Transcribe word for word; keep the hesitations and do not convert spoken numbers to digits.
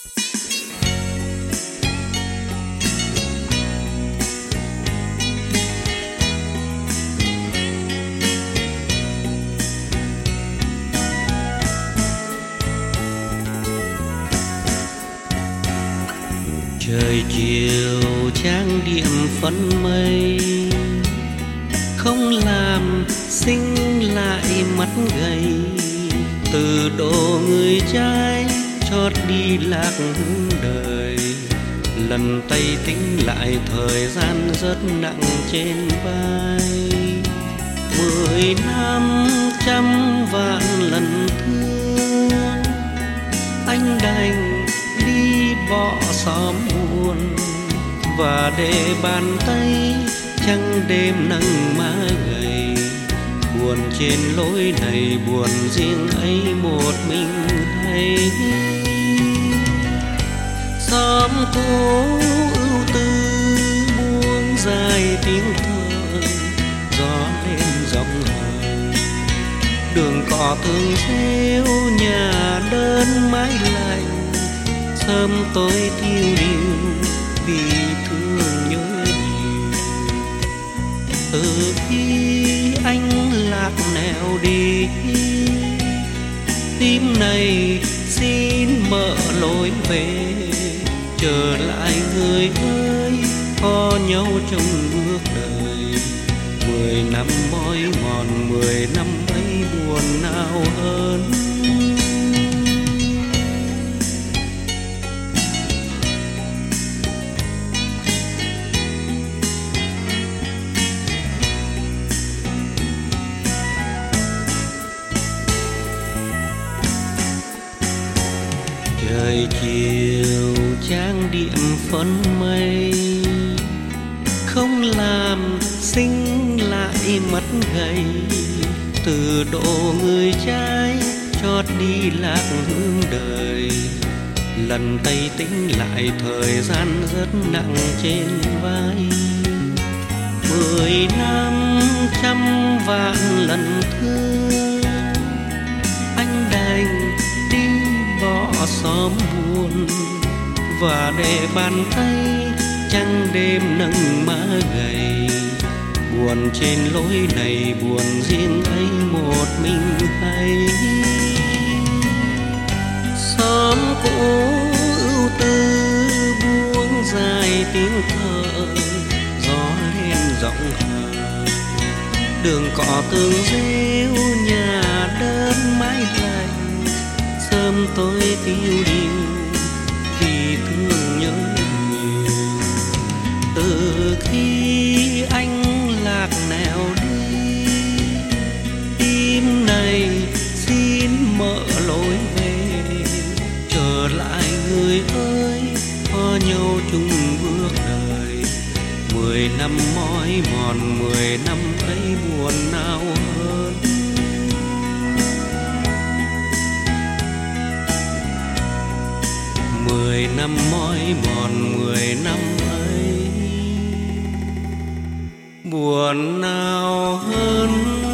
Trời chiều trang điểm phấn mây, không làm xinh lại mắt gầy. Từ độ người trai chót đi lạc hướng đời, lần tay tính lại thời gian rất nặng trên vai. Mười năm trăm vạn lần thương, anh đành đi bỏ xóm buồn, và để bàn tay trăng đêm nâng má gầy. Buồn trên lối này, buồn riêng ấy một mình hay. Xóm cũ ưu tư buông dài tiếng thở, gió lên giọng hờn. Đường cỏ thường rêu, nhà đơn mái lạnh, sớm tối thiêu điều vì thương nhớ nhiều. Từ khi anh lạc nẻo đi, tim này xin mở lối về. Trở lại người ơi, có nhau trong bước đời. Mười năm mỏi mòn, mười năm ấy buồn nào hơn. Trời chiều trang điểm phấn mây, không làm xinh lại mắt gầy. Từ độ người trai chót đi lạc hướng đời, lần tay tính lại thời gian rất nặng trên vai. Mười năm trăm vạn lần thương, anh đành đi bỏ xóm buồn, và để bàn tay trăng đêm nâng má gầy. Buồn trên lối này, buồn riêng ấy một mình hay. Xóm cũ ưu tư buông dài tiếng thở, gió lên giọng hờn. Đường cỏ tường rêu, nhà đơn mái lạnh, sớm tối tiêu điều vì thương nhớ nhiều. Từ khi anh lạc nẻo đi, tim này xin mở lối về. Trở lại người ơi, có nhau chung bước đời. Mười năm mỏi mòn, mười năm ấy buồn nào hơn. Mười năm mỏi mòn, mười năm ấy buồn nào hơn.